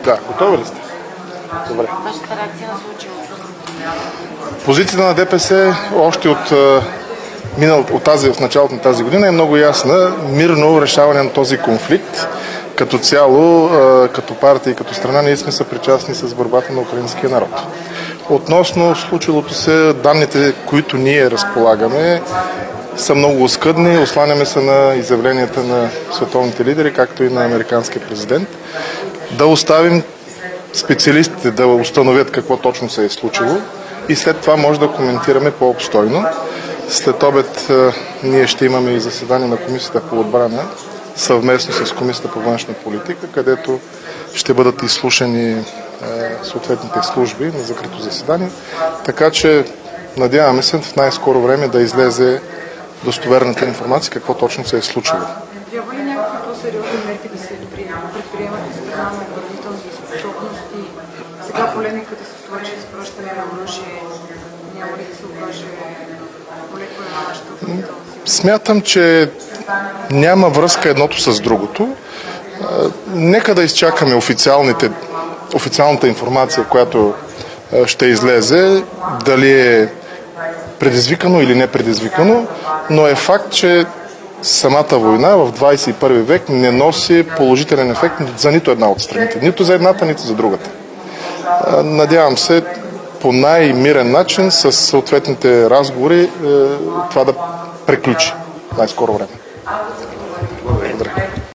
Да, готови ли сте? Добре. Вашата реакция на случилото? Позицията на ДПС още в началото на тази година е много ясна. Мирно решаване на този конфликт. Като цяло, като партия и като страна, ние сме съпричастни с борбата на украинския народ. Относно случилото се, данните, които ние разполагаме, са много оскъдни. Осланяме се на изявленията на световните лидери, както и на американския президент. Да оставим специалистите да установят какво точно се е случило и след това може да коментираме по-обстойно. След обед ние ще имаме и заседание на Комисията по отбрана съвместно с Комисията по външна политика, където ще бъдат изслушани съответните служби на закрито заседание. Така че надяваме се в най-скоро време да излезе достоверната информация какво точно се е случило. Трябва ли някакви по-сериозни мерки да се предприемат от страна на отбранителните способности? Сега полемиката с това, че изпращане на оръжие няма ли да се окаже полеко на нашата отбранителна сила? Смятам, че няма връзка едното с другото. Нека да изчакаме официалната информация, която ще излезе, дали е предизвикано или не предизвикано, но е факт, че самата война в 21 век не носи положителен ефект за нито една от страните. Нито за едната, нито за другата. Надявам се по най-мирен начин с съответните разговори това да приключи най-скоро време. Благодаря.